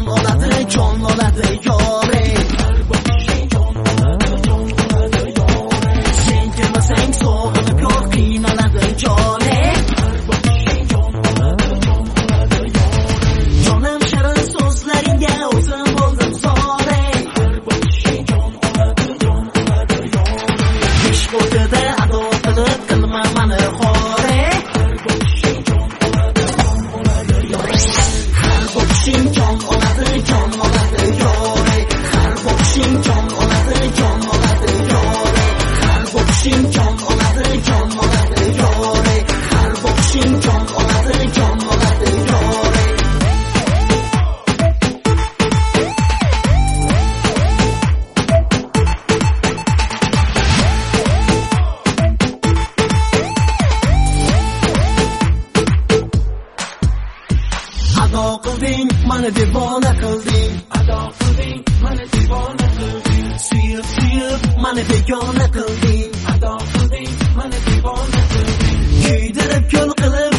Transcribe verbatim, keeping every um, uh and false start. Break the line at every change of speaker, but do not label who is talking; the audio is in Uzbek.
jon oladi, jon oladi yore. Sen kelmasang so'g'inib yo'q qiynaladi jone. Jonim shirin so'zlaringga o'zim bo'ldim sore. Ish o'tida ado qilib qilma mani xore. Har bo'lishing jon oladi, jon oladi yore. Har bo'lishing jon oladi, jon oladi yore. Har bo'lishing jon oladi, jon oladi yore. Har bo'lishing jon oladi, jon oladi yore. Ado qilding, mani devona qilding. Ado qilding, mani devona qilding. Suyib, suyib, mani begona qilding. Ado qilding, mani devona qilding. Kuydirib yo'l qilib